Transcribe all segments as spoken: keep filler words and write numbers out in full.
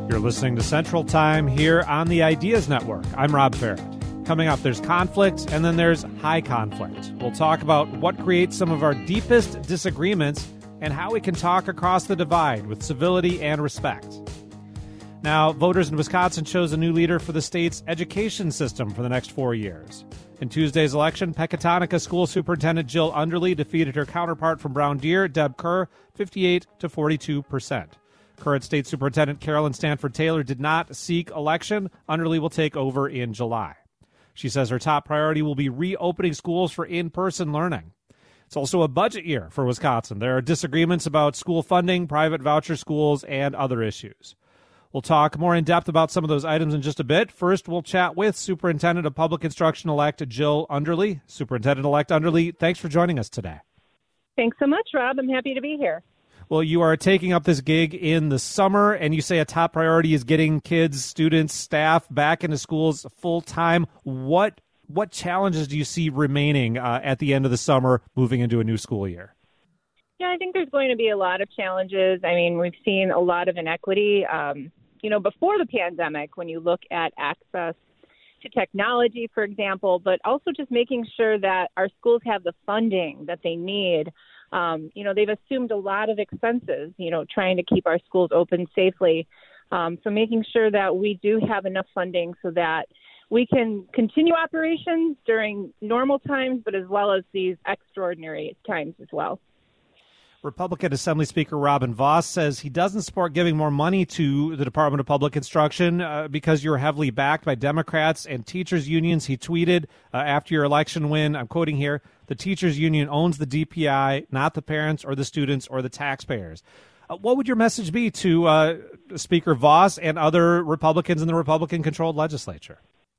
You're listening to Central Time here on the Ideas Network. I'm Rob Farrett. Coming up, there's conflict, and then there's high conflict. We'll talk about what creates some of our deepest disagreements and how we can talk across the divide with civility and respect. Now, voters in Wisconsin chose a new leader for the state's education system for the next four years. In Tuesday's election, Pecatonica School Superintendent Jill Underly defeated her counterpart from Brown Deer, Deb Kerr, fifty-eight to forty-two percent. Current State Superintendent Carolyn Stanford Taylor did not seek election. Underly will take over in July. She says her top priority will be reopening schools for in-person learning. It's also a budget year for Wisconsin. There are disagreements about school funding, private voucher schools, and other issues. We'll talk more in depth about some of those items in just a bit. First, we'll chat with Superintendent of Public Instruction-elect Jill Underly. Superintendent-elect Underly, thanks for joining us today. Thanks so much, Rob. I'm happy to be here. Well, you are taking up this gig in the summer, and you say a top priority is getting kids, students, staff back into schools full-time. What what challenges do you see remaining uh, at the end of the summer moving into a new school year? Yeah, I think there's going to be a lot of challenges. I mean, we've seen a lot of inequity. Um, you know, before the pandemic, when you look at access to technology, for example, but also just making sure that our schools have the funding that they need. Um, you know, they've assumed a lot of expenses, you know, trying to keep our schools open safely. Um, so making sure that we do have enough funding so that we can continue operations during normal times, but as well as these extraordinary times as well. Republican Assembly Speaker Robin Vos says he doesn't support giving more money to the Department of Public Instruction uh, because you're heavily backed by Democrats and teachers unions. He tweeted uh, after your election win, I'm quoting here, the teachers union owns the D P I, not the parents or the students or the taxpayers. Uh, what would your message be to uh, Speaker Vos and other Republicans in the Republican-controlled legislature?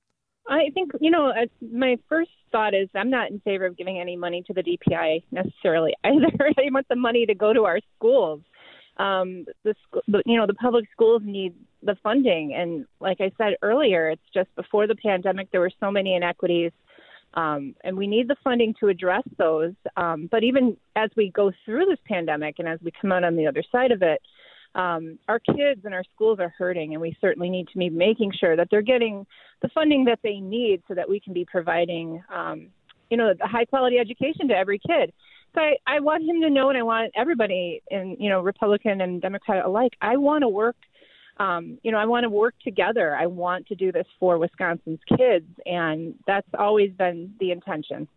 I think, you know, uh, my first thought is I'm not in favor of giving any money to the D P I necessarily either. I want the money to go to our schools. Um, the, the, you know, the public schools need the funding. And like I said earlier, it's just before the pandemic, there were so many inequities. Um, and we need the funding to address those. Um, but even as we go through this pandemic and as we come out on the other side of it, Um, our kids and our schools are hurting, and we certainly need to be making sure that they're getting the funding that they need so that we can be providing, um, you know, a high-quality education to every kid. So I, I want him to know, and I want everybody, in, you know, Republican and Democrat alike, I want to work, um, you know, I want to work together. I want to do this for Wisconsin's kids, and that's always been the intention.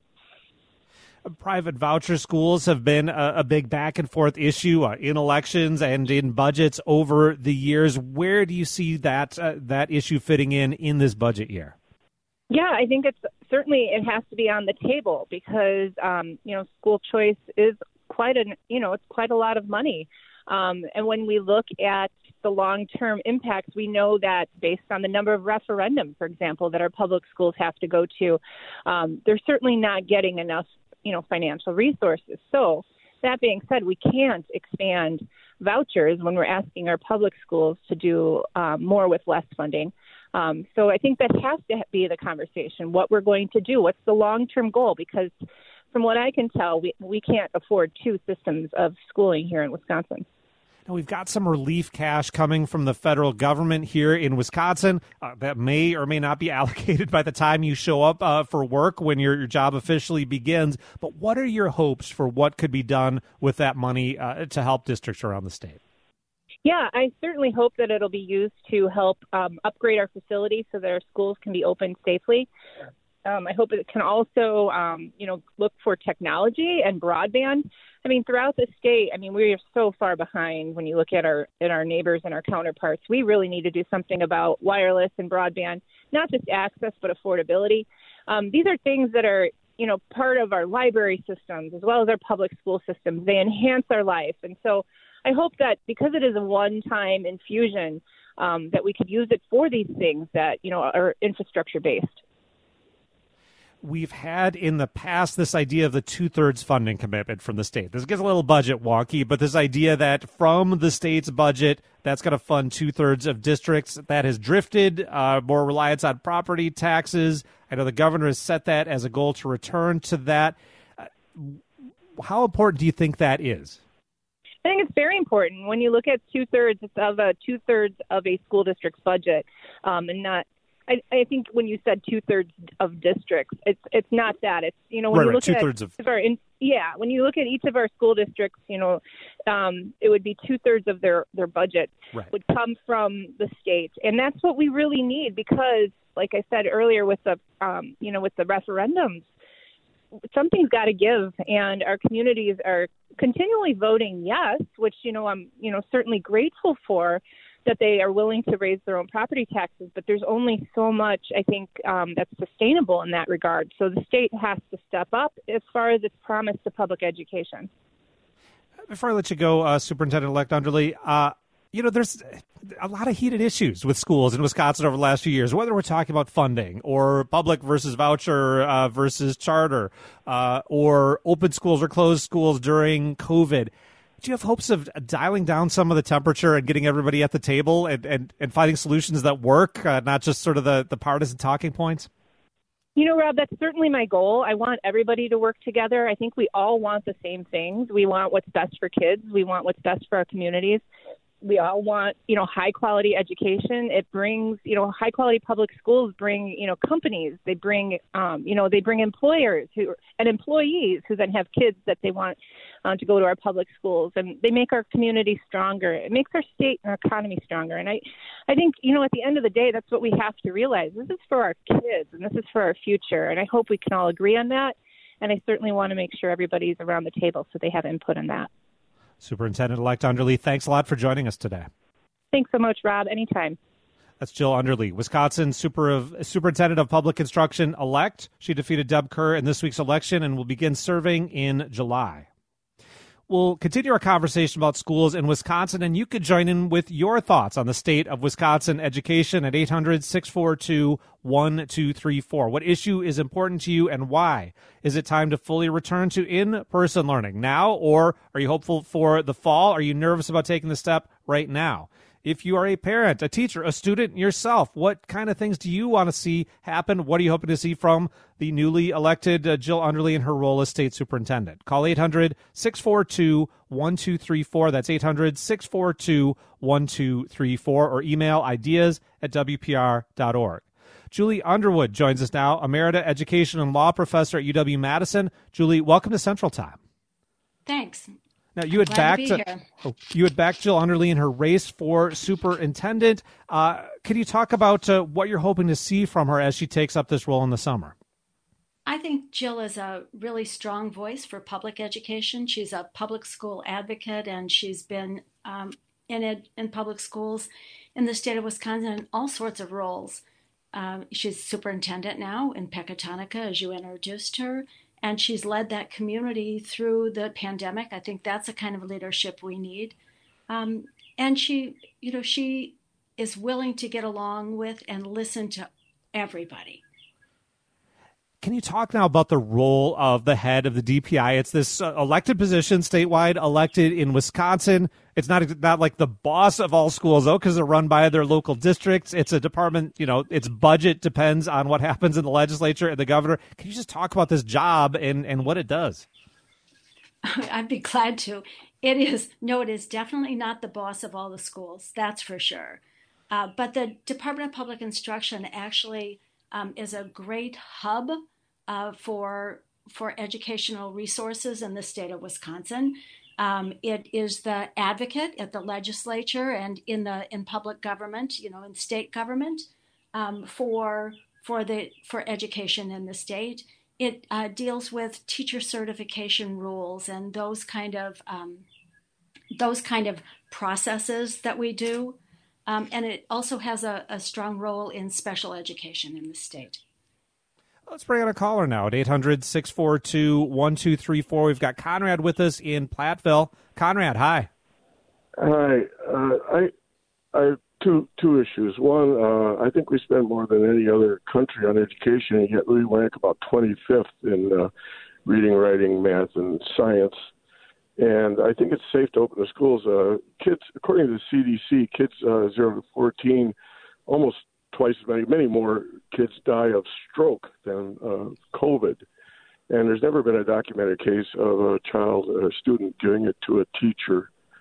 Private voucher schools have been a, a big back and forth issue uh, in elections and in budgets over the years. Where do you see that uh, that issue fitting in in this budget year? Yeah, I think it's certainly it has to be on the table because um, you know school choice is quite a you know it's quite a lot of money, um, and when we look at the long-term impacts, we know that based on the number of referendums, for example, that our public schools have to go to, um, they're certainly not getting enough you know, financial resources. So that being said, we can't expand vouchers when we're asking our public schools to do um, more with less funding. Um, so I think that has to be the conversation, what we're going to do, what's the long-term goal, because from what I can tell, we, we can't afford two systems of schooling here in Wisconsin. Now, we've got some relief cash coming from the federal government here in Wisconsin uh, that may or may not be allocated by the time you show up uh, for work when your, your job officially begins. But what are your hopes for what could be done with that money uh, to help districts around the state? Yeah, I certainly hope that it'll be used to help um, upgrade our facilities so that our schools can be open safely. Um, I hope it can also, um, you know, look for technology and broadband. I mean, throughout the state, I mean, we are so far behind when you look at our at our neighbors and our counterparts. We really need to do something about wireless and broadband, not just access, but affordability. Um, these are things that are, you know, part of our library systems as well as our public school systems. They enhance our life. And so I hope that because it is a one-time infusion, um, that we could use it for these things that, you know, are infrastructure-based. We've had in the past this idea of the two-thirds funding commitment from the state. This gets a little budget wonky, but this idea that from the state's budget, that's going to fund two-thirds of districts, that has drifted, uh, more reliance on property taxes. I know the governor has set that as a goal to return to that. Uh, how important do you think that is? I think it's very important when you look at two thirds of a two thirds of a school district's budget, um, and not. I, I think when you said two thirds of districts, it's it's not that. It's you know when right, you right. look two at thirds of our in, yeah when you look at each of our school districts, you know, um, it would be two thirds of their their budget right. would come from the state, and that's what we really need because, like I said earlier, with the um, you know with the referendums, something's got to give, and our communities are continually voting yes, which you know I'm you know certainly grateful for. That they are willing to raise their own property taxes, but there's only so much, I think, um, that's sustainable in that regard. So the state has to step up as far as its promise to public education. Before I let you go, uh, Superintendent-elect Underly, uh, you know, there's a lot of heated issues with schools in Wisconsin over the last few years, whether we're talking about funding or public versus voucher uh, versus charter uh, or open schools or closed schools during COVID. Do you have hopes of dialing down some of the temperature and getting everybody at the table and, and, and finding solutions that work, uh, not just sort of the, the partisan talking points? You know, Rob, that's certainly my goal. I want everybody to work together. I think we all want the same things. We want what's best for kids. We want what's best for our communities. We all want, you know, high quality education. It brings, you know, high quality public schools bring, you know, companies. They bring, um, you know, they bring employers who and employees who then have kids that they want uh, to go to our public schools, and they make our community stronger. It makes our state and our economy stronger. And I, I think, you know, at the end of the day, that's what we have to realize. This is for our kids, and this is for our future. And I hope we can all agree on that. And I certainly want to make sure everybody's around the table so they have input on that. Superintendent-elect Underly, thanks a lot for joining us today. Thanks so much, Rob. Anytime. That's Jill Underly, Wisconsin Super of, Superintendent of Public Instruction-elect. She defeated Deb Kerr in this week's election and will begin serving in July. We'll continue our conversation about schools in Wisconsin, and you could join in with your thoughts on the state of Wisconsin education at eight hundred, six four two, one two three four. What issue is important to you and why? Is it time to fully return to in-person learning now, or are you hopeful for the fall? Are you nervous about taking the step right now? If you are a parent, a teacher, a student yourself, what kind of things do you want to see happen? What are you hoping to see from the newly elected uh, Jill Underly in her role as state superintendent? Call eight hundred, six four two, one two three four. That's eight hundred, six four two, one two three four, or email ideas at w p r dot org. Julie Underwood joins us now, Emerita Education and Law Professor at U W-Madison. Julie, welcome to Central Time. Thanks. Now, you had backed uh, oh, you had backed Jill Underly in her race for superintendent. Uh, can you talk about uh, what you're hoping to see from her as she takes up this role in the summer? I think Jill is a really strong voice for public education. She's a public school advocate, and she's been um, in ed, in public schools in the state of Wisconsin in all sorts of roles. Um, she's superintendent now in Pecatonica, as you introduced her. And she's led that community through the pandemic. I think that's the kind of leadership we need. Um, and she, you know, she is willing to get along with and listen to everybody. Can you talk now about the role of the head of the D P I? It's this uh, elected position, statewide, elected in Wisconsin. It's not not like the boss of all schools, though, because they're run by their local districts. It's a department, you know, its budget depends on what happens in the legislature and the governor. Can you just talk about this job and, and what it does? I'd be glad to. It is, no, it is definitely not the boss of all the schools, that's for sure. Uh, but the Department of Public Instruction actually um, is a great hub uh, for for educational resources in the state of Wisconsin. Um, it is the advocate at the legislature and in the in public government, you know, in state government um, for for the for education in the state. It uh, deals with teacher certification rules and those kind of um, those kind of processes that we do. Um, and it also has a, a strong role in special education in the state. Let's bring on a caller now at eight hundred, six four two, one two three four. We've got Conrad with us in Platteville. Conrad, hi. Hi. Uh, I I have two two issues. One, uh, I think we spend more than any other country on education, and yet we rank about twenty-fifth in uh, reading, writing, math, and science. And I think it's safe to open the schools. Uh, kids, according to the C D C, kids uh, zero to fourteen, almost twice as many, many more kids die of stroke than uh, COVID. And there's never been a documented case of a child or a student giving it to a teacher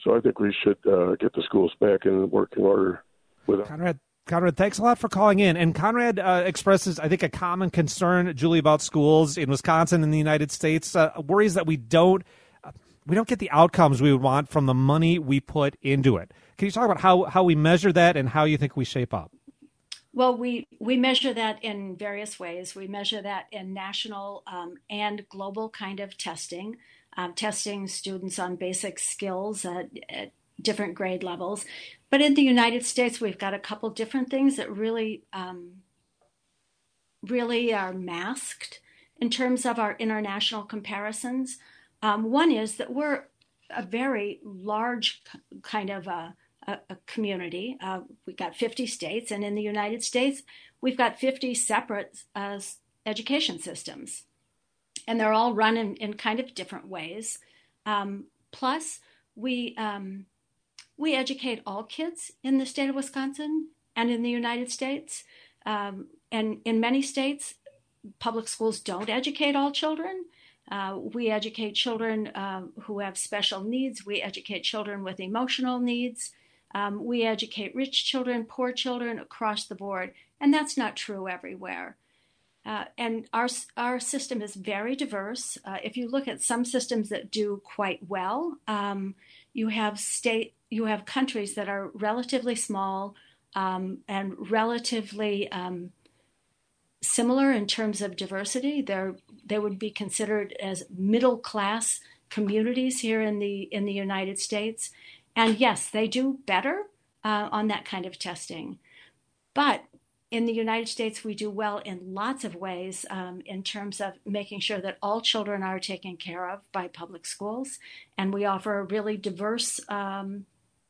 So I think we should uh, get the schools back in working order with them. Conrad, Conrad, thanks a lot for calling in. And Conrad uh, expresses, I think, a common concern, Julie, about schools in Wisconsin and the United States. Uh, worries that we don't uh, we don't get the outcomes we would want from the money we put into it. Can you talk about how, how we measure that and how you think we shape up? Well, we, we measure that in various ways. We measure that in national um, and global kind of testing, um, testing students on basic skills at, at different grade levels. But in the United States, we've got a couple different things that really, um, really are masked in terms of our international comparisons. Um, one is that we're a very large kind of a, a, a community. Uh, we've got fifty states, and in the United States, we've got fifty separate uh, education systems, and they're all run in, in kind of different ways. Um, plus, we um, we educate all kids in the state of Wisconsin and in the United States. Um, and in many states, public schools don't educate all children. Uh, we educate children uh, who have special needs. We educate children with emotional needs. Um, we educate rich children, poor children across the board. And that's not true everywhere. Uh, and our our system is very diverse. Uh, if you look at some systems that do quite well, um, you have state, you have countries that are relatively small um, and relatively um, similar in terms of diversity. They're they would be considered as middle class communities here in the in the United States. And yes, they do better uh, on that kind of testing, but in the United States, we do well in lots of ways um, in terms of making sure that all children are taken care of by public schools. And we offer a really diverse, um,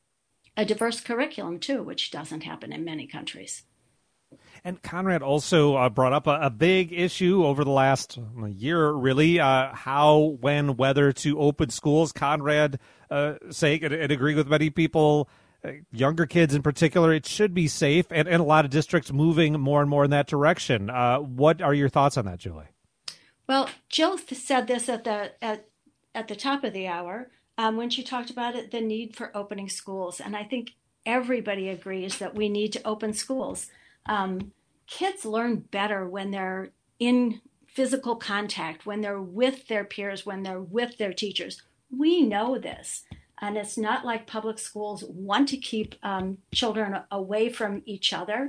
a diverse curriculum, too, which doesn't happen in many countries. And Conrad also uh, brought up a, a big issue over the last year, really, uh, how, when, whether to open schools. Conrad uh, saying, and, and agree with many people, younger kids in particular, it should be safe, and, and a lot of districts moving more and more in that direction. Uh, what are your thoughts on that, Julie? Well, Jill said this at the at, at the top of the hour um, when she talked about it, the need for opening schools. And I think everybody agrees that we need to open schools. Um, kids learn better when they're in physical contact, when they're with their peers, when they're with their teachers. We know this. And it's not like public schools want to keep um, children away from each other.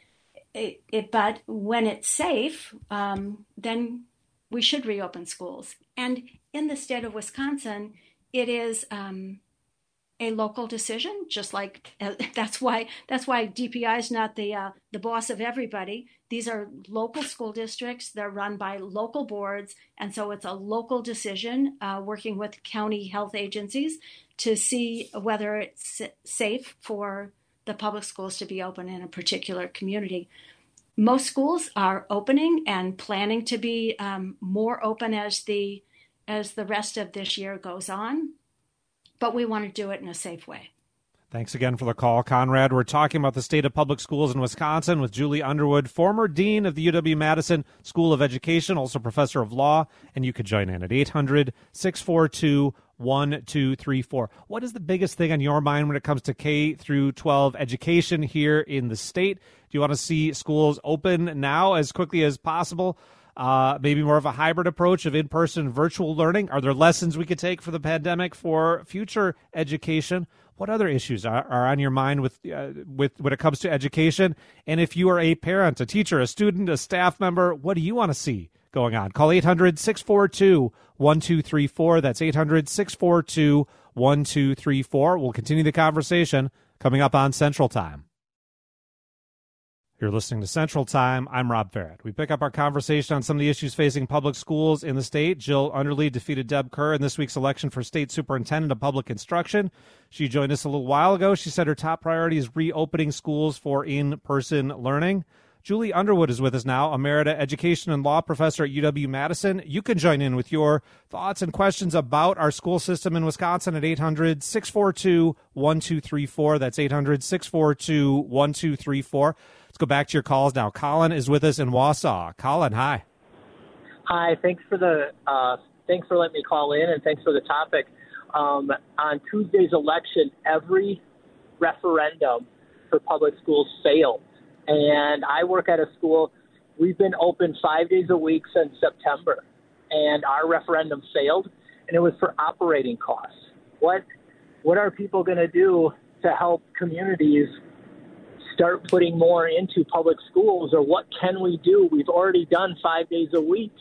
It, it, but when it's safe, um, then we should reopen schools. And in the state of Wisconsin, it is um, a local decision. Just like uh, that's why that's why D P I is not the uh, the boss of everybody. These are local school districts. They're run by local boards, and so it's a local decision, uh, working with county health agencies to see whether it's safe for the public schools to be open in a particular community. Most schools are opening and planning to be um, more open as the as the rest of this year goes on, but we want to do it in a safe way. Thanks again for the call, Conrad. We're talking about the state of public schools in Wisconsin with Julie Underwood, former dean of the U W-Madison School of Education, also professor of law, and you could join in at eight hundred, six four two, one two three four. What is the biggest thing on your mind when it comes to K through twelve education here in the state? Do you want to see schools open now as quickly as possible? Uh, maybe more of a hybrid approach of in-person virtual learning? Are there lessons we could take for the pandemic for future education? What other issues are, are on your mind with uh, with when it comes to education? And if you are a parent, a teacher, a student, a staff member, what do you want to see going on? Call eight hundred, six four two, one two three four. That's eight hundred, six four two, one two three four. We'll continue the conversation coming up on Central Time. You're listening to Central Time. I'm Rob Farrett. We pick up our conversation on some of the issues facing public schools in the state. Jill Underly defeated Deb Kerr in this week's election for state superintendent of public instruction. She joined us a little while ago. She said her top priority is reopening schools for in-person learning. Julie Underwood is with us now, Emerita Education and Law Professor at U W-Madison. You can join in with your thoughts and questions about our school system in Wisconsin at eight hundred, six four two, one two three four. That's eight hundred, six four two, one two three four. Let's go back to your calls now. Colin is with us in Wausau. Colin, hi. Hi, thanks for the uh, thanks for letting me call in, and thanks for the topic. um, on Tuesday's election, every referendum for public schools failed. And I work at a school. We've been open five days a week since September, and our referendum failed, and it was for operating costs. What what are people going to do to help communities start putting more into public schools, or what can we do? We've already done five days a week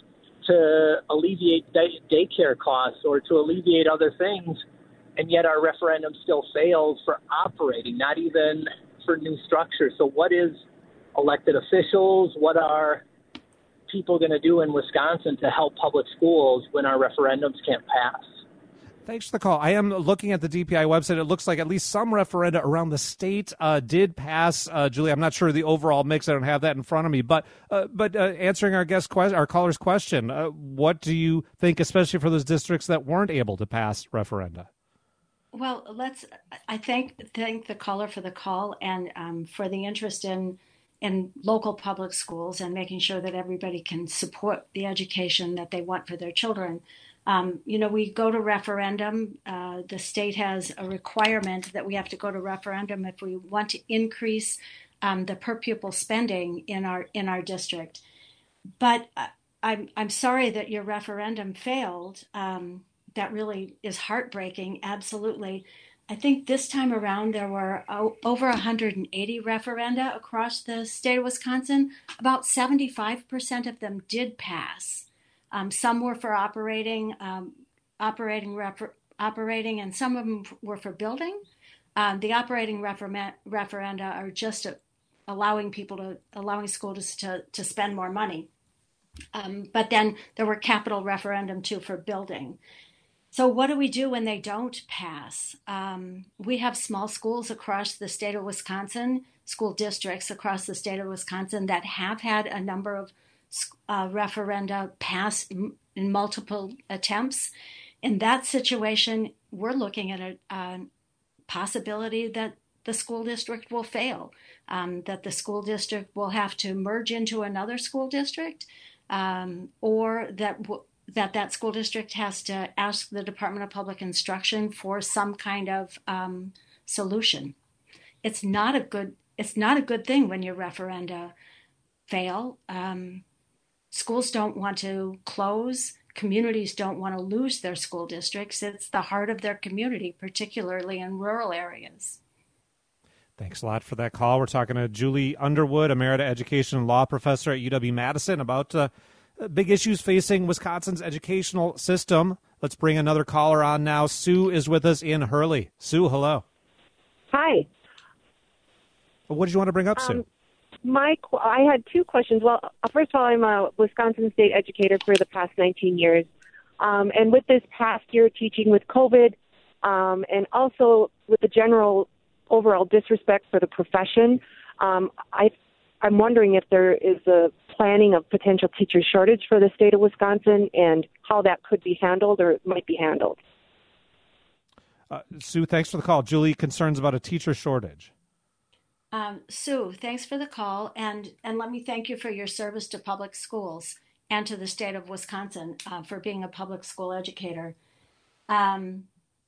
to alleviate day- daycare costs or to alleviate other things, and yet our referendum still fails for operating, not even for new structures. So what is elected officials, what are people going to do in Wisconsin to help public schools when our referendums can't pass? Thanks for the call. I am looking at the D P I website. It looks like at least some referenda around the state uh, did pass. Uh, Julie, I'm not sure the overall mix. I don't have that in front of me. But uh, but uh, answering our guest que- our caller's question, uh, what do you think, especially for those districts that weren't able to pass referenda? Well, let's. I thank thank the caller for the call and um, for the interest in in local public schools and making sure that everybody can support the education that they want for their children. Um, you know, we go to referendum. Uh, the state has a requirement that we have to go to referendum if we want to increase um, the per pupil spending in our in our district. But uh, I'm I'm sorry that your referendum failed. Um, that really is heartbreaking. Absolutely. I think this time around there were o- over one hundred eighty referenda across the state of Wisconsin. About seventy-five percent of them did pass. Um, some were for operating, um, operating, refer- operating, and some of them were for building. Um, the operating refer- referenda are just a, allowing people to, allowing schools to, to spend more money. Um, but then there were capital referendum too for building. So what do we do when they don't pass? Um, we have small schools across the state of Wisconsin, school districts across the state of Wisconsin that have had a number of Uh, referenda pass in multiple attempts. In that situation, we're looking at a, a possibility that the school district will fail, um, that the school district will have to merge into another school district, um, or that w- that that school district has to ask the Department of Public Instruction for some kind of um, solution. It's not a good. It's not a good thing when your referenda fail. Um, Schools don't want to close. Communities don't want to lose their school districts. It's the heart of their community, particularly in rural areas. Thanks a lot for that call. We're talking to Julie Underwood, Emerita Education and Law Professor at U W-Madison, about uh, big issues facing Wisconsin's educational system. Let's bring another caller on now. Sue is with us in Hurley. Sue, hello. Hi. What did you want to bring up, um, Sue? My, I had two questions. Well, first of all, I'm a Wisconsin state educator for the past nineteen years. Um, and with this past year teaching with COVID, um, and also with the general overall disrespect for the profession, um, I, I'm wondering if there is a planning of potential teacher shortage for the state of Wisconsin and how that could be handled or might be handled. Uh, Sue, thanks for the call. Julie, concerns about a teacher shortage. Um, Sue, thanks for the call, and, and let me thank you for your service to public schools and to the state of Wisconsin uh, for being a public school educator. Um,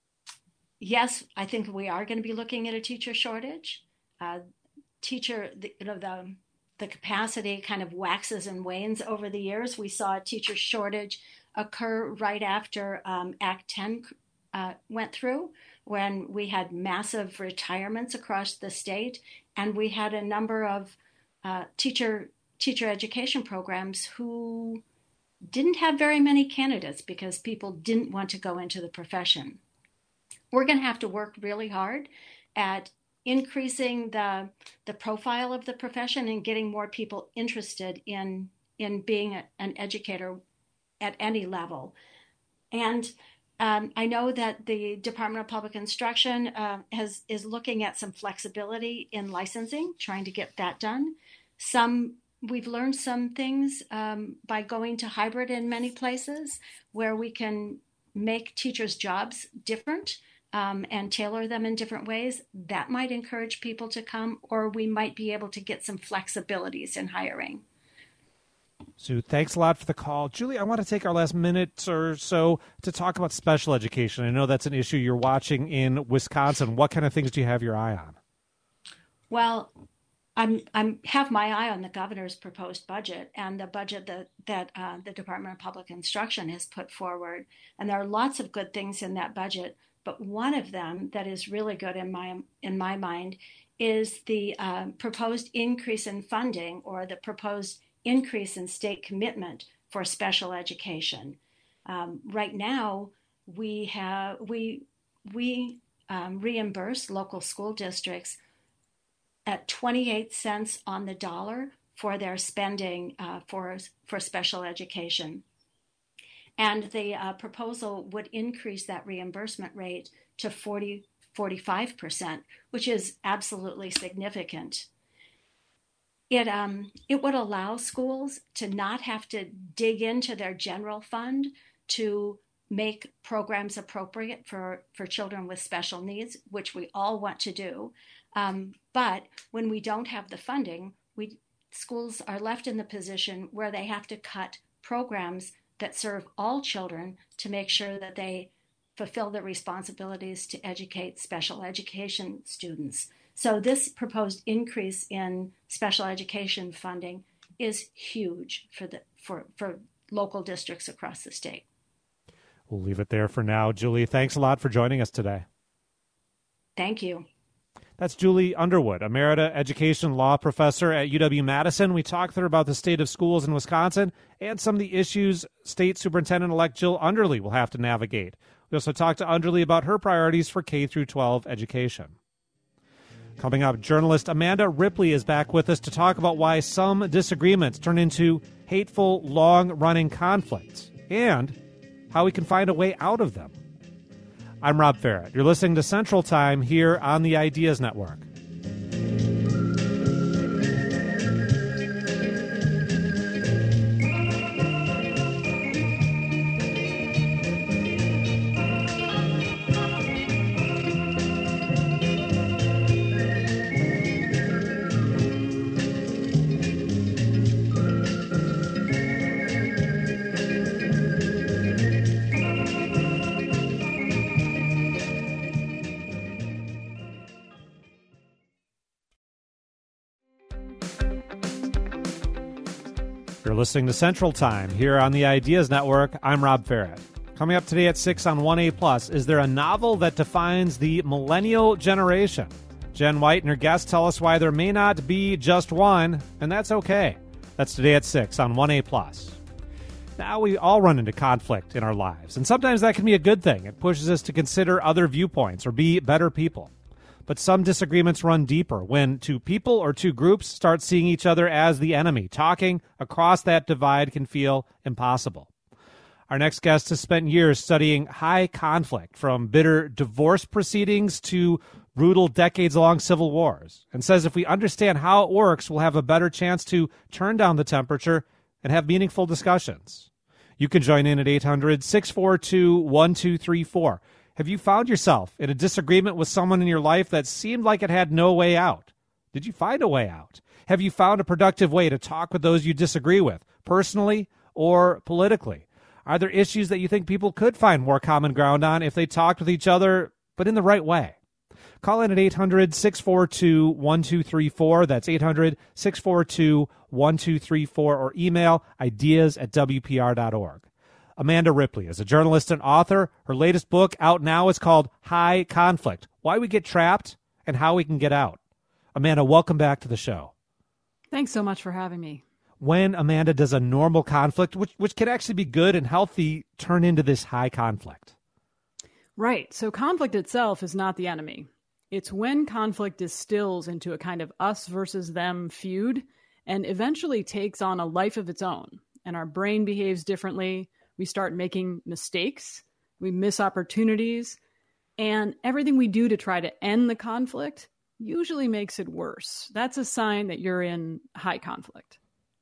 yes, I think we are going to be looking at a teacher shortage. Uh, teacher, the, you know, the the capacity kind of waxes and wanes over the years. We saw a teacher shortage occur right after um, Act ten uh, went through, when we had massive retirements across the state, and we had a number of uh, teacher teacher education programs who didn't have very many candidates because people didn't want to go into the profession. We're going to have to work really hard at increasing the the profile of the profession and getting more people interested in in being a, an educator at any level. And Um, I know that the Department of Public Instruction uh, has is looking at some flexibility in licensing, trying to get that done. Some we've learned some things um, by going to hybrid in many places, where we can make teachers' jobs different um, and tailor them in different ways. That might encourage people to come, or we might be able to get some flexibilities in hiring. Sue, thanks a lot for the call. Julie, I want to take our last minute or so to talk about special education. I know that's an issue you're watching in Wisconsin. What kind of things do you have your eye on? Well, I'm I'm have my eye on the governor's proposed budget and the budget that that uh, the Department of Public Instruction has put forward. And there are lots of good things in that budget, but one of them that is really good in my in my mind is the uh, proposed increase in funding, or the proposed increase in state commitment for special education. Um, right now, we have we we um, reimburse local school districts at twenty-eight cents on the dollar for their spending uh, for for special education, and the uh, proposal would increase that reimbursement rate to forty, forty-five percent, which is absolutely significant. It, um, it would allow schools to not have to dig into their general fund to make programs appropriate for, for children with special needs, which we all want to do. Um, but when we don't have the funding, we schools are left in the position where they have to cut programs that serve all children to make sure that they fulfill their responsibilities to educate special education students. So this proposed increase in special education funding is huge for the for, for local districts across the state. We'll leave it there for now. Julie, thanks a lot for joining us today. Thank you. That's Julie Underwood, Emerita Education Law Professor at U W-Madison. We talked to her about the state of schools in Wisconsin and some of the issues State Superintendent-elect Jill Underly will have to navigate. We also talked to Underly about her priorities for K through twelve education. Coming up, journalist Amanda Ripley is back with us to talk about why some disagreements turn into hateful, long-running conflicts and how we can find a way out of them. I'm Rob Ferrett. You're listening to Central Time here on the Ideas Network. You're listening to Central Time here on the Ideas Network. I'm Rob Ferrett. Coming up today at six on one A plus, is there a novel that defines the millennial generation? Jen White and her guests tell us why there may not be just one, and that's okay. That's today at six on one A plus. Now, we all run into conflict in our lives, and sometimes that can be a good thing. It pushes us to consider other viewpoints or be better people. But some disagreements run deeper when two people or two groups start seeing each other as the enemy. Talking across that divide can feel impossible. Our next guest has spent years studying high conflict, from bitter divorce proceedings to brutal decades-long civil wars, and says if we understand how it works, we'll have a better chance to turn down the temperature and have meaningful discussions. You can join in at eight hundred, six four two, one two three four. Have you found yourself in a disagreement with someone in your life that seemed like it had no way out? Did you find a way out? Have you found a productive way to talk with those you disagree with, personally or politically? Are there issues that you think people could find more common ground on if they talked with each other, but in the right way? Call in at eight hundred, six four two, one two three four. That's eight hundred, six four two, one two three four, or email ideas at w p r dot org. Amanda Ripley is a journalist and author. Her latest book out now is called High Conflict: Why We Get Trapped and How We Can Get Out. Amanda, welcome back to the show. Thanks so much for having me. When, Amanda, does a normal conflict, which, which can actually be good and healthy, turn into this high conflict? Right. So conflict itself is not the enemy. It's when conflict distills into a kind of us versus them feud and eventually takes on a life of its own. And our brain behaves differently. We start making mistakes, we miss opportunities, and everything we do to try to end the conflict usually makes it worse. That's a sign that you're in high conflict.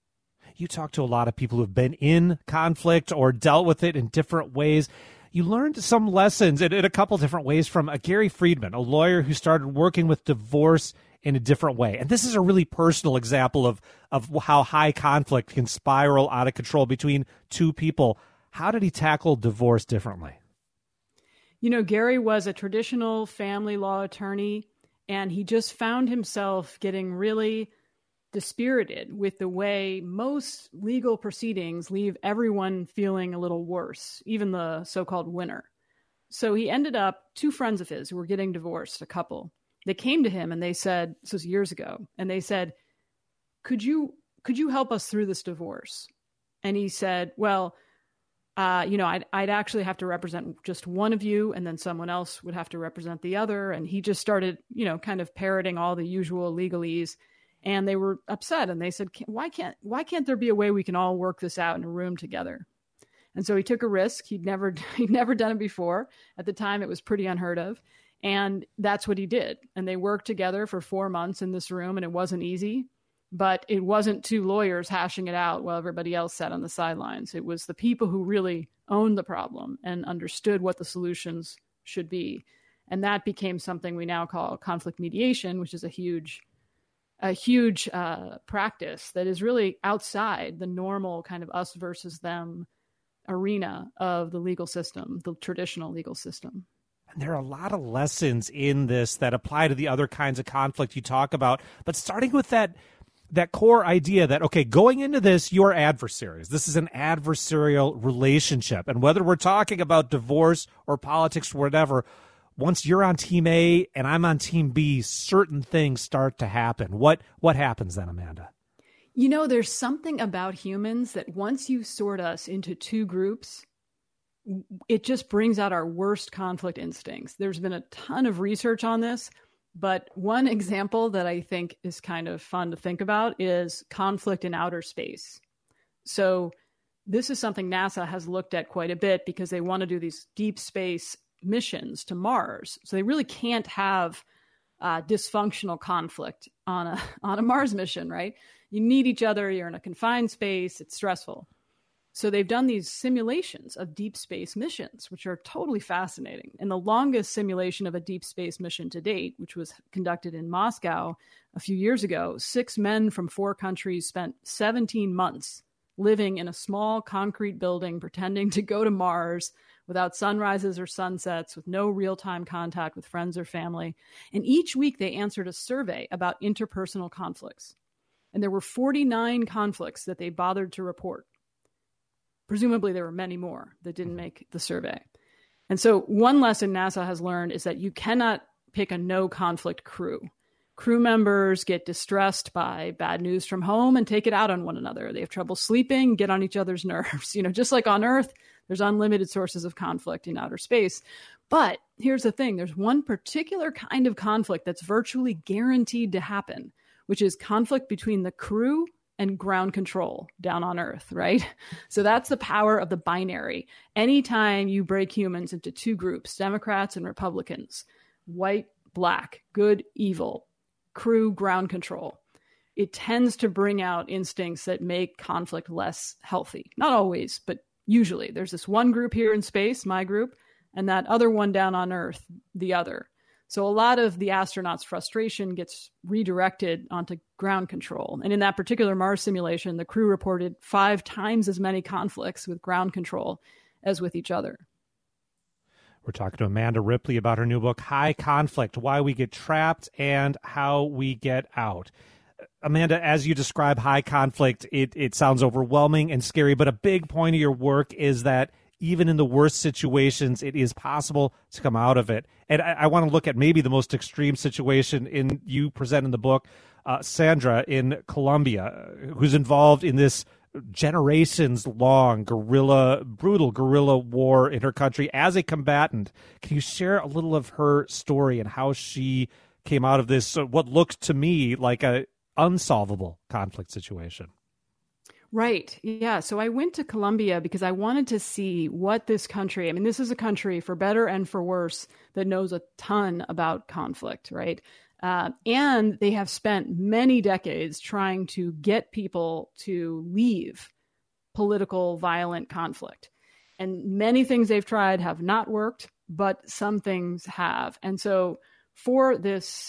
You talk to a lot of people who have been in conflict or dealt with it in different ways. You learned some lessons in, in a couple different ways from uh, Gary Friedman, a lawyer who started working with divorce in a different way. And this is a really personal example of, of how high conflict can spiral out of control between two people. How did he tackle divorce differently? You know, Gary was a traditional family law attorney, and he just found himself getting really dispirited with the way most legal proceedings leave everyone feeling a little worse, even the so-called winner. So he ended up, two friends of his who were getting divorced, a couple, they came to him and they said, this was years ago, and they said, could you could you help us through this divorce? And he said, well, uh, you know, I'd, I'd actually have to represent just one of you, and then someone else would have to represent the other. And he just started, you know, kind of parroting all the usual legalese. And they were upset, and they said, why can't why can't there be a way we can all work this out in a room together? And so he took a risk. He'd never he'd never done it before. At the time, it was pretty unheard of. And that's what he did. And they worked together for four months in this room, and it wasn't easy. But it wasn't two lawyers hashing it out while everybody else sat on the sidelines. It was the people who really owned the problem and understood what the solutions should be. And that became something we now call conflict mediation, which is a huge a huge uh, practice that is really outside the normal kind of us versus them arena of the legal system, the traditional legal system. And there are a lot of lessons in this that apply to the other kinds of conflict you talk about. But starting with that that core idea that, okay, going into this, you're adversaries. This is an adversarial relationship. And whether we're talking about divorce or politics or whatever, once you're on team A and I'm on team B, certain things start to happen. What what happens then, Amanda? You know, there's something about humans that once you sort us into two groups, it just brings out our worst conflict instincts. There's been a ton of research on this, but one example that I think is kind of fun to think about is conflict in outer space. So this is something NASA has looked at quite a bit because they want to do these deep space missions to Mars. So they really can't have uh, dysfunctional conflict on a on a Mars mission, right? You need each other. You're in a confined space. It's stressful. So they've done these simulations of deep space missions, which are totally fascinating. And the longest simulation of a deep space mission to date, which was conducted in Moscow a few years ago, six men from four countries spent seventeen months living in a small concrete building, pretending to go to Mars without sunrises or sunsets, with no real-time contact with friends or family. And each week they answered a survey about interpersonal conflicts. And there were forty-nine conflicts that they bothered to report. Presumably there were many more that didn't make the survey. And so one lesson NASA has learned is that you cannot pick a no conflict crew. Crew members get distressed by bad news from home and take it out on one another. They have trouble sleeping, get on each other's nerves. You know, just like on Earth, there's unlimited sources of conflict in outer space. But here's the thing. There's one particular kind of conflict that's virtually guaranteed to happen, which is conflict between the crew and ground control down on Earth, right? So that's the power of the binary. Anytime you break humans into two groups, Democrats and Republicans, white, black, good, evil, crew, ground control, it tends to bring out instincts that make conflict less healthy. Not always, but usually. There's this one group here in space, my group, and that other one down on Earth, the other. So a lot of the astronauts' frustration gets redirected onto ground control. And in that particular Mars simulation, the crew reported five times as many conflicts with ground control as with each other. We're talking to Amanda Ripley about her new book, High Conflict, Why We Get Trapped and How We Get Out. Amanda, as you describe high conflict, it, it sounds overwhelming and scary, but a big point of your work is that even in the worst situations, it is possible to come out of it. And I, I want to look at maybe the most extreme situation in you present in the book, uh, Sandra in Colombia, who's involved in this generations-long guerrilla, brutal guerrilla war in her country as a combatant. Can you share a little of her story and how she came out of this, uh, what looked to me like a unsolvable conflict situation? Right. Yeah. So I went to Colombia because I wanted to see what this country, I mean, this is a country, for better and for worse, that knows a ton about conflict, right? Uh, and they have spent many decades trying to get people to leave political, violent conflict. And many things they've tried have not worked, but some things have. And so for this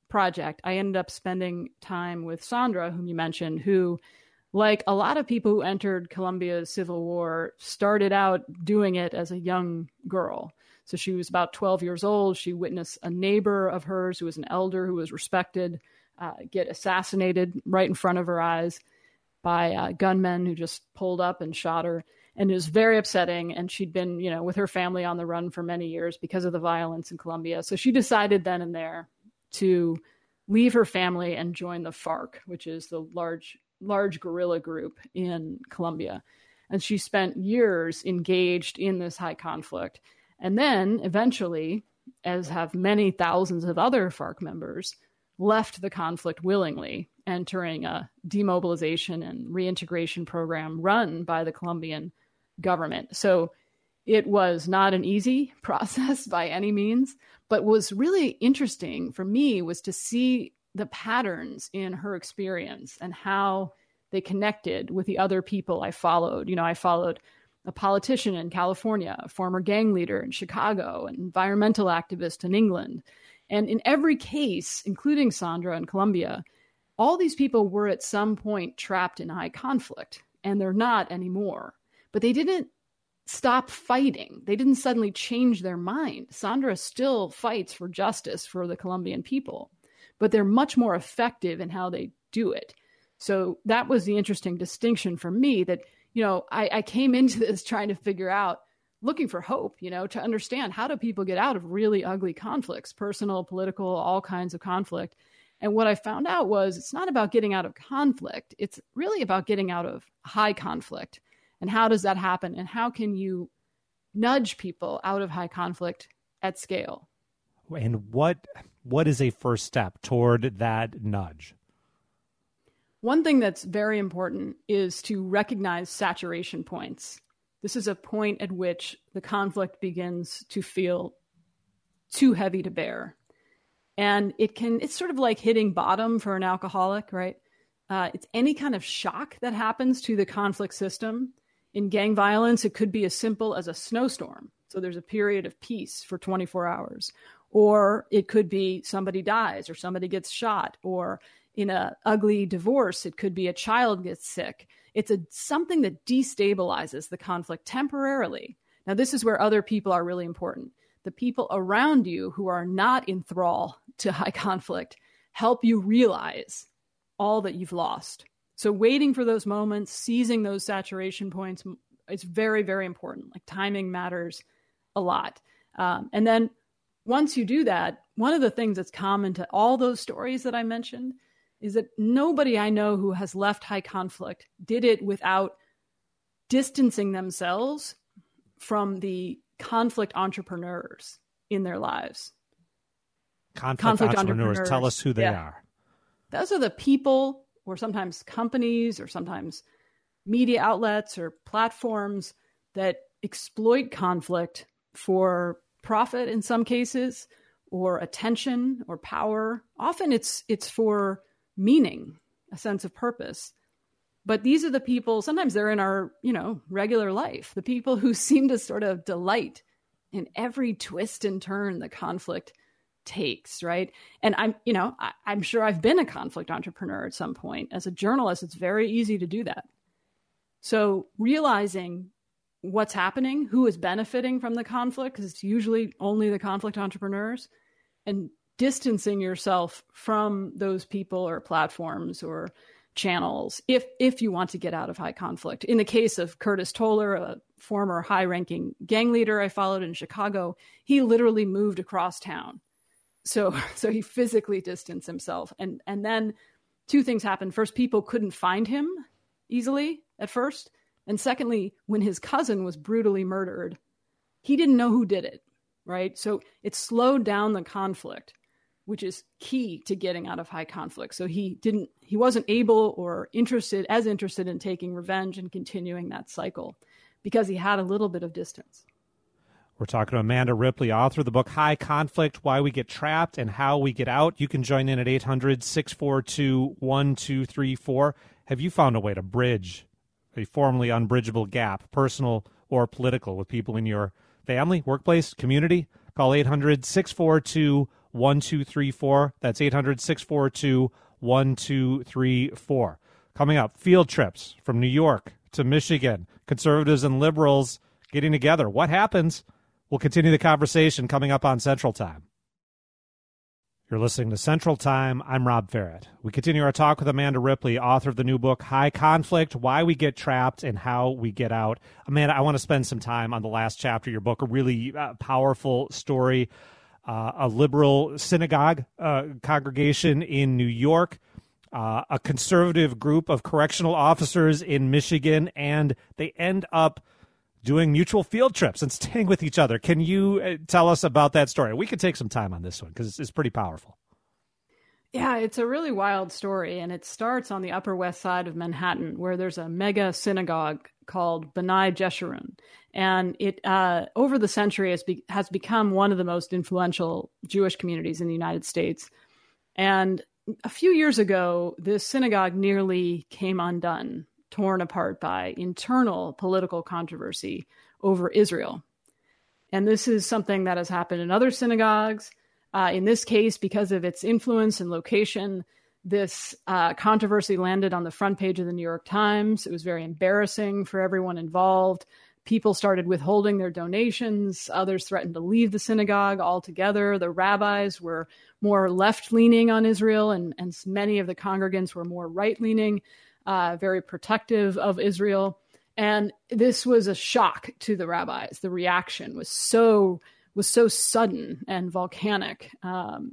project, I ended up spending time with Sandra, whom you mentioned, who, like a lot of people who entered Colombia's civil war, started out doing it as a young girl. So she was about twelve years old. She witnessed a neighbor of hers who was an elder, who was respected, uh, get assassinated right in front of her eyes by uh, gunmen who just pulled up and shot her. And it was very upsetting. And she'd been, you know, with her family on the run for many years because of the violence in Colombia. So she decided then and there to leave her family and join the FARC, which is the large, large guerrilla group in Colombia. And she spent years engaged in this high conflict. And then eventually, as have many thousands of other FARC members, left the conflict willingly, entering a demobilization and reintegration program run by the Colombian government. So it was not an easy process by any means, but what was really interesting for me was to see the patterns in her experience and how they connected with the other people I followed. You know, I followed a politician in California, a former gang leader in Chicago, an environmental activist in England. And in every case, including Sandra in Colombia, all these people were at some point trapped in high conflict, and they're not anymore. But they didn't stop fighting. They didn't suddenly change their mind. Sandra still fights for justice for the Colombian people, but they're much more effective in how they do it. So that was the interesting distinction for me, that, you know, I, I came into this trying to figure out, looking for hope, you know, to understand how do people get out of really ugly conflicts, personal, political, all kinds of conflict. And what I found out was it's not about getting out of conflict. It's really about getting out of high conflict. And how does that happen? And how can you nudge people out of high conflict at scale? And what what is a first step toward that nudge? One thing that's very important is to recognize saturation points. This is a point at which the conflict begins to feel too heavy to bear. And it can, it's sort of like hitting bottom for an alcoholic, right? Uh, it's any kind of shock that happens to the conflict system. In gang violence, it could be as simple as a snowstorm. So there's a period of peace for twenty-four hours. Or it could be somebody dies or somebody gets shot. Or in an ugly divorce, it could be a child gets sick. It's a something that destabilizes the conflict temporarily. Now, this is where other people are really important. The people around you who are not in thrall to high conflict help you realize all that you've lost. So waiting for those moments, seizing those saturation points, it's very, very important. Like timing matters a lot. Um, and then once you do that, one of the things that's common to all those stories that I mentioned is that nobody I know who has left high conflict did it without distancing themselves from the conflict entrepreneurs in their lives. Conflict, conflict entrepreneurs. entrepreneurs. Tell us who they yeah. are. Those are the people, or sometimes companies, or sometimes media outlets or platforms that exploit conflict for profit in some cases, or attention or power. Often it's it's for meaning, a sense of purpose. But these are the people, sometimes they're in our, you know, regular life, the people who seem to sort of delight in every twist and turn the conflict takes, right? And I'm, you know, I, I'm sure I've been a conflict entrepreneur at some point. As a journalist, it's very easy to do that. So realizing what's happening, who is benefiting from the conflict, because it's usually only the conflict entrepreneurs, and distancing yourself from those people or platforms or channels if if you want to get out of high conflict. In the case of Curtis Toller, a former high-ranking gang leader I followed in Chicago, he literally moved across town. So so he physically distanced himself. And, and then two things happened. First, people couldn't find him easily at first. And secondly, when his cousin was brutally murdered, he didn't know who did it, right? So it slowed down the conflict, which is key to getting out of high conflict. So he didn't, he wasn't able or interested, as interested in taking revenge and continuing that cycle because he had a little bit of distance. We're talking to Amanda Ripley, author of the book High Conflict, Why We Get Trapped and How We Get Out. You can join in at eight hundred, six four two, one two three four. Have you found a way to bridge a formerly unbridgeable gap, personal or political, with people in your family, workplace, community? Call eight hundred, six four two, one two three four. That's eight hundred, six four two, one two three four. Coming up, field trips from New York to Michigan, conservatives and liberals getting together. What happens? We'll continue the conversation coming up on Central Time. You're listening to Central Time. I'm Rob Ferret. We continue our talk with Amanda Ripley, author of the new book, High Conflict, Why We Get Trapped and How We Get Out. Amanda, I want to spend some time on the last chapter of your book, a really uh, powerful story, uh, a liberal synagogue uh, congregation in New York, uh, a conservative group of correctional officers in Michigan, and they end up doing mutual field trips and staying with each other. Can you tell us about that story? We could take some time on this one because it's, it's pretty powerful. Yeah, it's a really wild story, and it starts on the Upper West Side of Manhattan, where there's a mega synagogue called B'nai Jeshurun. And it, uh, over the century, has, be- has become one of the most influential Jewish communities in the United States. And a few years ago, this synagogue nearly came undone, torn apart by internal political controversy over Israel. And this is something that has happened in other synagogues. Uh, in this case, because of its influence and location, this uh, controversy landed on the front page of the New York Times. It was very embarrassing for everyone involved. People started withholding their donations. Others threatened to leave the synagogue altogether. The rabbis were more left-leaning on Israel, and, and many of the congregants were more right-leaning. Uh, very protective of Israel. And this was a shock to the rabbis. The reaction was so was so sudden and volcanic. Um,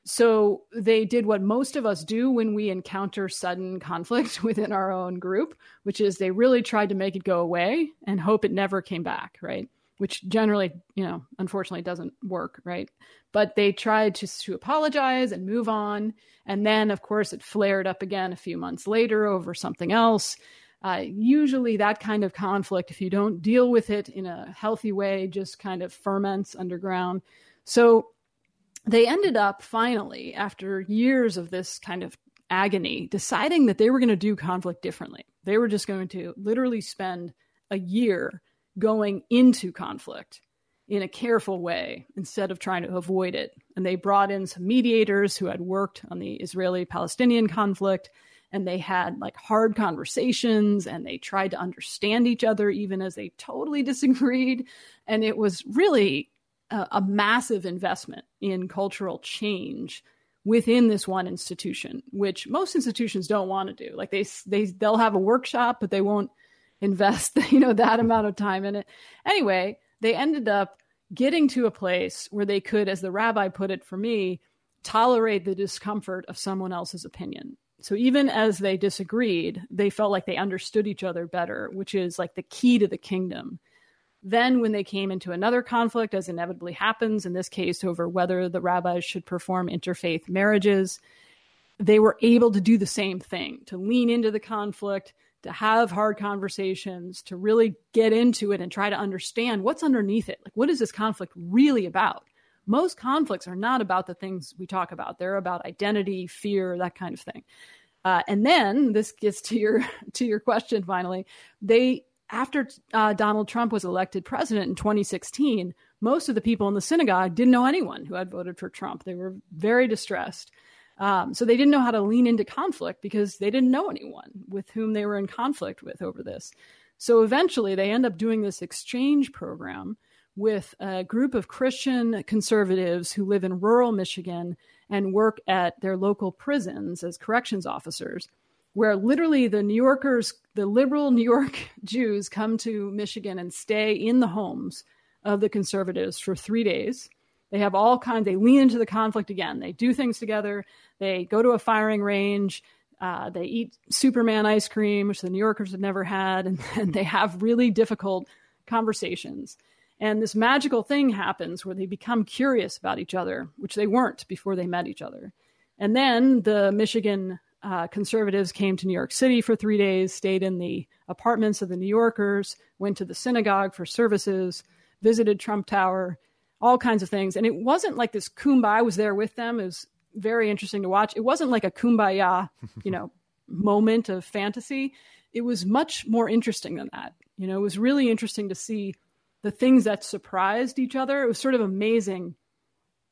so they did what most of us do when we encounter sudden conflict within our own group, which is they really tried to make it go away and hope it never came back, right? Which generally, you know, unfortunately doesn't work, right? But they tried to, to apologize and move on. And then, of course, it flared up again a few months later over something else. Uh, usually that kind of conflict, if you don't deal with it in a healthy way, just kind of ferments underground. So they ended up finally, after years of this kind of agony, deciding that they were going to do conflict differently. They were just going to literally spend a year going into conflict in a careful way instead of trying to avoid it. And they brought in some mediators who had worked on the Israeli-Palestinian conflict, and they had like hard conversations, and they tried to understand each other even as they totally disagreed. And it was really a, a massive investment in cultural change within this one institution, which most institutions don't want to do. Like they, they, they'll have a workshop, but they won't invest, you know, that amount of time in it. Anyway, they ended up getting to a place where they could, as the rabbi put it for me, tolerate the discomfort of someone else's opinion. So even as they disagreed, they felt like they understood each other better, which is like the key to the kingdom. Then when they came into another conflict, as inevitably happens, in this case over whether the rabbis should perform interfaith marriages, they were able to do the same thing, to lean into the conflict, to have hard conversations, to really get into it and try to understand what's underneath it. Like, what is this conflict really about? Most conflicts are not about the things we talk about. They're about identity, fear, that kind of thing. Uh, and then this gets to your to your question finally. They, after uh, Donald Trump was elected president in twenty sixteen, most of the people in the synagogue didn't know anyone who had voted for Trump. They were very distressed. Um, so they didn't know how to lean into conflict because they didn't know anyone with whom they were in conflict with over this. So eventually they end up doing this exchange program with a group of Christian conservatives who live in rural Michigan and work at their local prisons as corrections officers, where literally the New Yorkers, the liberal New York Jews come to Michigan and stay in the homes of the conservatives for three days. They have all kinds, they lean into the conflict again. They do things together. They go to a firing range. Uh, they eat Superman ice cream, which the New Yorkers had never had. And, and they have really difficult conversations. And this magical thing happens where they become curious about each other, which they weren't before they met each other. And then the Michigan uh, conservatives came to New York City for three days, stayed in the apartments of the New Yorkers, went to the synagogue for services, visited Trump Tower, all kinds of things. And it wasn't like this kumbaya. I was there with them. It was very interesting to watch. It wasn't like a kumbaya, you know, moment of fantasy. It was much more interesting than that. You know, it was really interesting to see the things that surprised each other. It was sort of amazing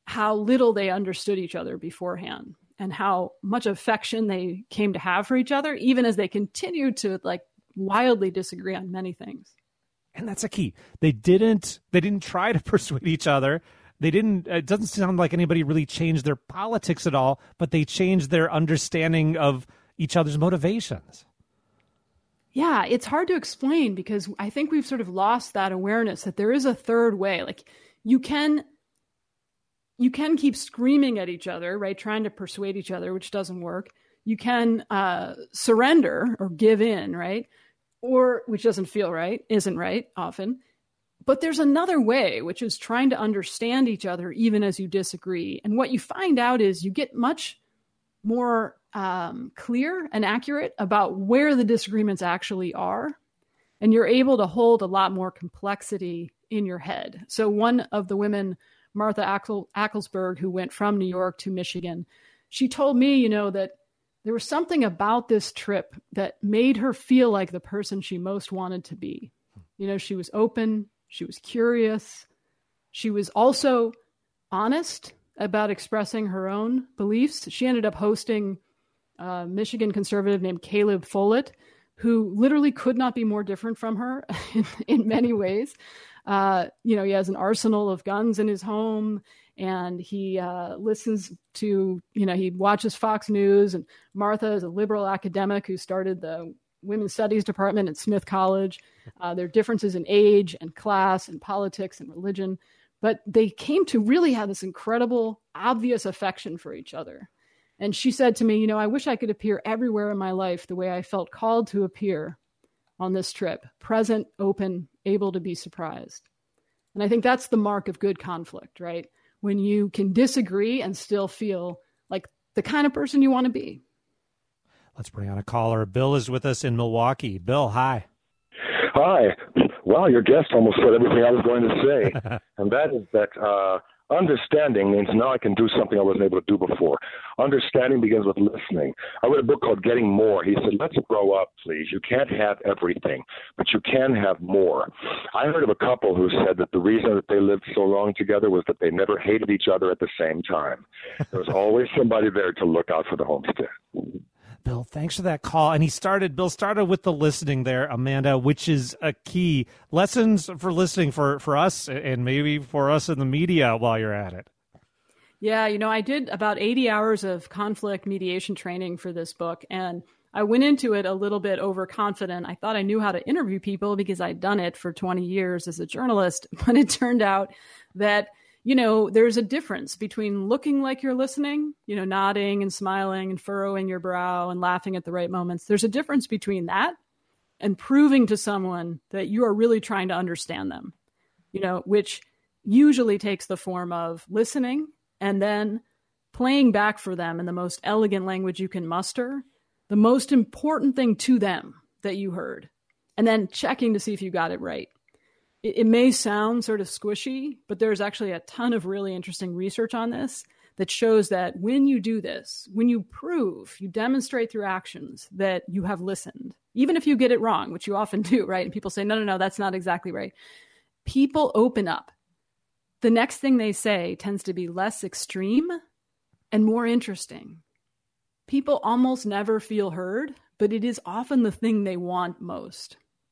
how little they understood each other beforehand and how much affection they came to have for each other, even as they continued to like wildly disagree on many things. And that's a key. They didn't, they didn't try to persuade each other. They didn't, it doesn't sound like anybody really changed their politics at all, but they changed their understanding of each other's motivations. Yeah, it's hard to explain because I think we've sort of lost that awareness that there is a third way. Like you can, you can keep screaming at each other, right? Trying to persuade each other, which doesn't work. You can uh, surrender or give in, right? Or which doesn't feel right, isn't right often. But there's another way, which is trying to understand each other even as you disagree. And what you find out is you get much more um, clear and accurate about where the disagreements actually are. And you're able to hold a lot more complexity in your head. So one of the women, Martha Ackel, Ackelsberg, who went from New York to Michigan, she told me, you know, that there was something about this trip that made her feel like the person she most wanted to be. You know, she was open, she was curious, she was also honest about expressing her own beliefs. She ended up hosting a Michigan conservative named Caleb Follett, who literally could not be more different from her in, in many ways. Uh, you know, he has an arsenal of guns in his home. And he uh, listens to, you know, he watches Fox News. And Martha is a liberal academic who started the Women's Studies Department at Smith College. Uh, there are differences in age and class and politics and religion. But they came to really have this incredible, obvious affection for each other. And she said to me, you know, I wish I could appear everywhere in my life the way I felt called to appear on this trip. Present, open, able to be surprised. And I think that's the mark of good conflict, right? When you can disagree and still feel like the kind of person you want to be. Let's bring on a caller. Bill is with us in Milwaukee. Bill, hi. Hi. Well, your guest almost said everything I was going to say, and that is that uh, understanding means now I can do something I wasn't able to do before. Understanding begins with listening. I read a book called Getting More. He said, let's grow up, please. You can't have everything, but you can have more. I heard of a couple who said that the reason that they lived so long together was that they never hated each other at the same time. There was always somebody there to look out for the homestead. Bill, thanks for that call. And he started, Bill started with the listening there, Amanda, which is a key. Lessons for listening for, for us and maybe for us in the media while you're at it. Yeah, you know, I did about eighty hours of conflict mediation training for this book, and I went into it a little bit overconfident. I thought I knew how to interview people because I'd done it for twenty years as a journalist, but it turned out that you know, there's a difference between looking like you're listening, you know, nodding and smiling and furrowing your brow and laughing at the right moments. There's a difference between that and proving to someone that you are really trying to understand them, you know, which usually takes the form of listening and then playing back for them in the most elegant language you can muster, the most important thing to them that you heard, and then checking to see if you got it right. It may sound sort of squishy, but there's actually a ton of really interesting research on this that shows that when you do this, when you prove, you demonstrate through actions that you have listened, even if you get it wrong, which you often do, right? And people say, no, no, no, that's not exactly right. People open up. The next thing they say tends to be less extreme and more interesting. People almost never feel heard, but it is often the thing they want most.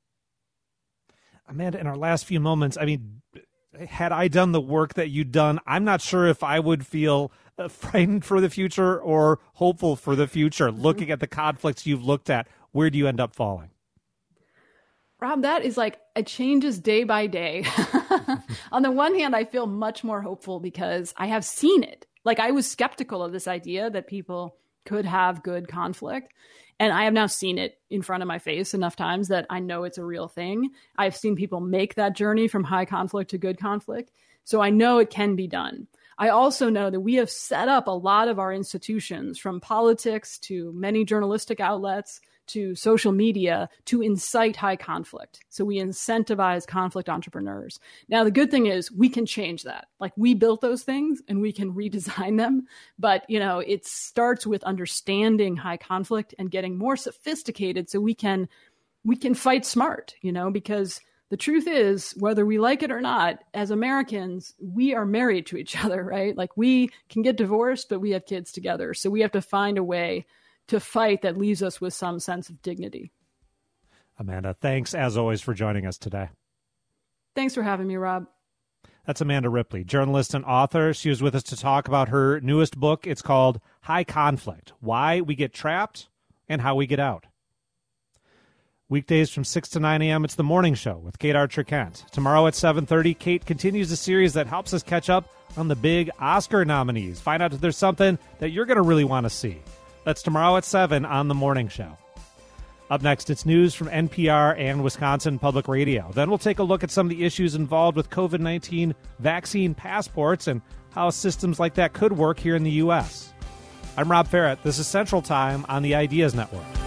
Amanda, in our last few moments, I mean, had I done the work that you'd done, I'm not sure if I would feel uh, frightened for the future or hopeful for the future. Mm-hmm. Looking at the conflicts you've looked at, where do you end up falling? Rob, that is like, it changes day by day. On the one hand, I feel much more hopeful because I have seen it. Like I was skeptical of this idea that people could have good conflict. And I have now seen it in front of my face enough times that I know it's a real thing. I've seen people make that journey from high conflict to good conflict. So I know it can be done. I also know that we have set up a lot of our institutions, from politics to many journalistic outlets to social media, to incite high conflict. So we incentivize conflict entrepreneurs. Now, the good thing is we can change that. Like we built those things and we can redesign them. But, you know, it starts with understanding high conflict and getting more sophisticated so we can we can fight smart, you know, because The truth is, whether we like it or not, as Americans, we are married to each other, right? Like, we can get divorced, but we have kids together. So we have to find a way to fight that leaves us with some sense of dignity. Amanda, thanks as always for joining us today. Thanks for having me, Rob. That's Amanda Ripley, journalist and author. She was with us to talk about her newest book. It's called High Conflict: Why We Get Trapped and How We Get Out. Weekdays from six to nine a.m., it's The Morning Show with Kate Archer-Kent. Tomorrow at seven thirty, Kate continues a series that helps us catch up on the big Oscar nominees. Find out if there's something that you're going to really want to see. That's tomorrow at seven on The Morning Show. Up next, it's news from N P R and Wisconsin Public Radio. Then we'll take a look at some of the issues involved with covid nineteen vaccine passports and how systems like that could work here in the U S. I'm Rob Ferrett. This is Central Time on the Ideas Network.